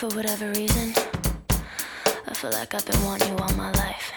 For whatever reason, I feel like I've been wanting you all my life.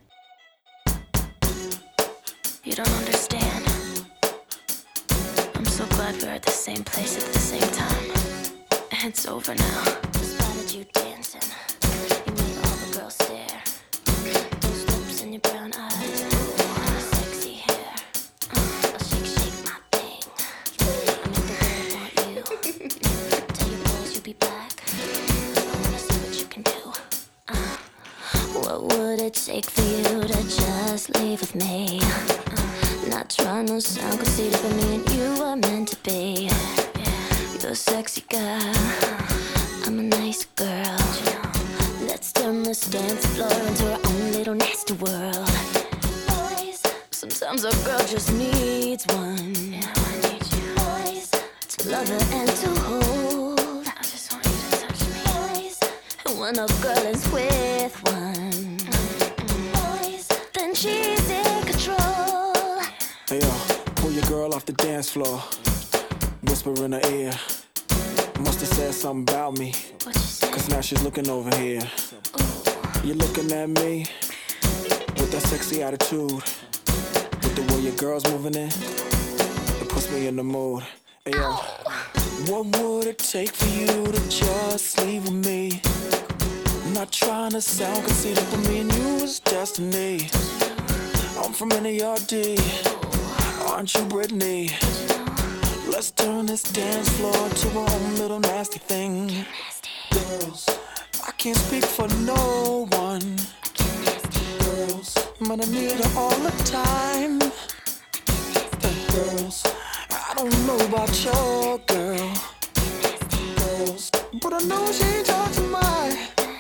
You don't understand. I'm so glad we're at the same place at the same time. It's over now. Spotted you dancing. You made all the girls stare. Those lips and your brown eyes. Sexy hair. I'll shake, shake my thing. I make the world want you. Tell your boys you'll be back. I wanna see what you can do. What would it take for you to just leave with me? Not trying to sound conceited, but me and you are meant to be. You're a sexy girl, I'm a nice girl. Let's turn this dance floor into our own little nasty world. Boys, sometimes a girl just needs one. I need you. Boys, to love her and to hold. I just want you to touch me. Boys, and when a girl is with one, boys, then she's in control. Hey yo, pull your girl off the dance floor. Whisper in her ear. Must have said something about me. What you say? Cause now she's looking over here. Ooh. You're looking at me with that sexy attitude. With the way your girl's moving in, it puts me in the mood. Hey yo, what would it take for you to just leave with me? I'm not trying to sound conceited, but me and you is destiny. I'm from NERD, aren't you Britney? Let's turn this dance floor to our own little nasty thing. Girls, I can't speak for no one. Girls, but I need her all the time. Girls, I don't know about your girl. Girls, but I know she ain't talking mine.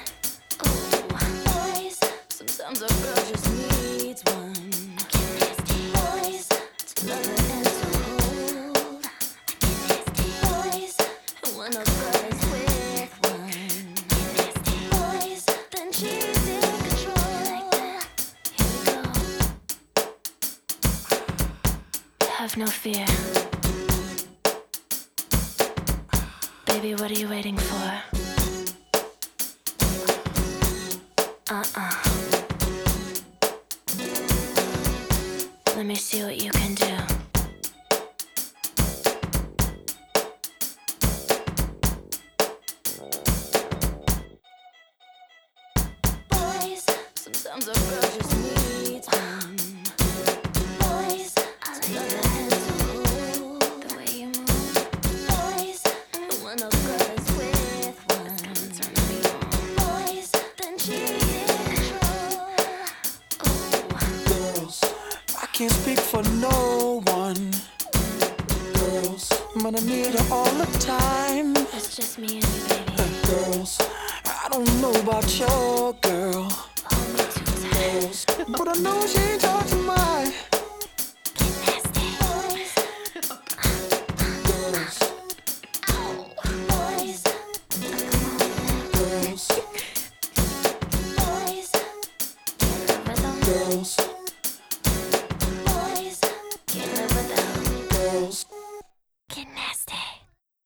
Boys, sometimes a girl just needs one. Boys, to love her and to hold. Boys, and when a girl is with one, boys, then she's in control. Like that. Here we go. Have no fear. Baby, what are you waiting for? Let me see what you can do. Boys, sometimes a girl just needs one. Boys, I love the hands to hold, the way you move. Boys, and when a girl is with one, turn me on. Boys, then she's in control. Girls, I can't speak for no one. Girls, but I need her all the time. It's just me and you, baby. Girls, I don't know about your girl. Hold me too tight. Girls, but I know she ain't talking mine.